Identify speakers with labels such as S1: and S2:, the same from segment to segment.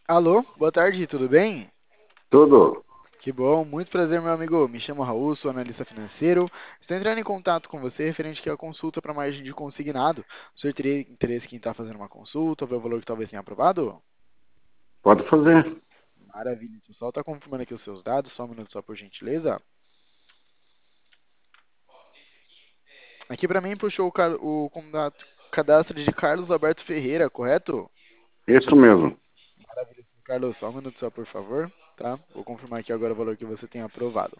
S1: Alô, boa tarde, tudo bem?
S2: Tudo.
S1: Que bom, muito prazer, meu amigo. Me chamo Raul, sou analista financeiro. Estou entrando em contato com você referente aqui à consulta para margem de consignado. O senhor teria interesse em estar fazendo uma consulta, ver o valor que talvez tenha aprovado?
S2: Pode fazer.
S1: Maravilha, então só está confirmando aqui os seus dados, só um minuto só por gentileza. Aqui para mim puxou cadastro de Carlos Alberto Ferreira, correto?
S2: Isso mesmo.
S1: Maravilha, senhor Carlos, só um minuto só por favor, tá? Vou confirmar aqui agora o valor que você tem aprovado.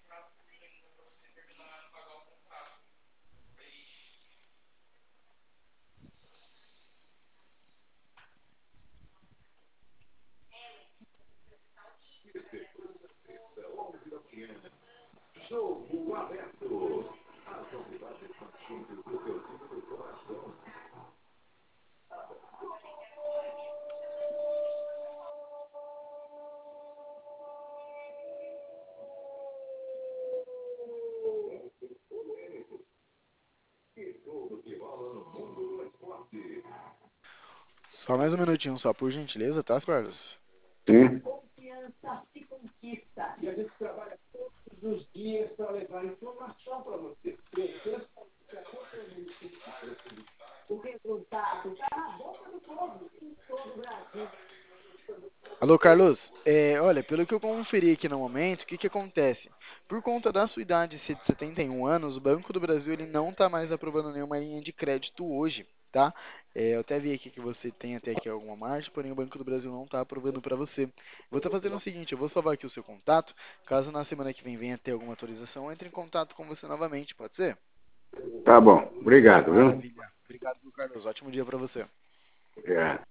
S1: Só mais um minutinho só por gentileza, tá, senhor Carlos?
S2: Sim.
S1: Alô, Carlos. Olha, pelo que eu conferi aqui no momento, o que que acontece? Por conta da sua idade ser de 71 anos, o Banco do Brasil ele não está mais aprovando nenhuma linha de crédito hoje, tá? Eu até vi aqui que você tem até aqui alguma margem, porém o Banco do Brasil não está aprovando para você. Vou estar fazendo o seguinte, eu vou salvar aqui o seu contato, caso na semana que vem venha ter alguma atualização, eu entre em contato com você novamente, pode ser?
S2: Tá bom. Obrigado, viu?
S1: Maravilha. Obrigado, viu, Carlos. Ótimo dia para você.
S2: Obrigado.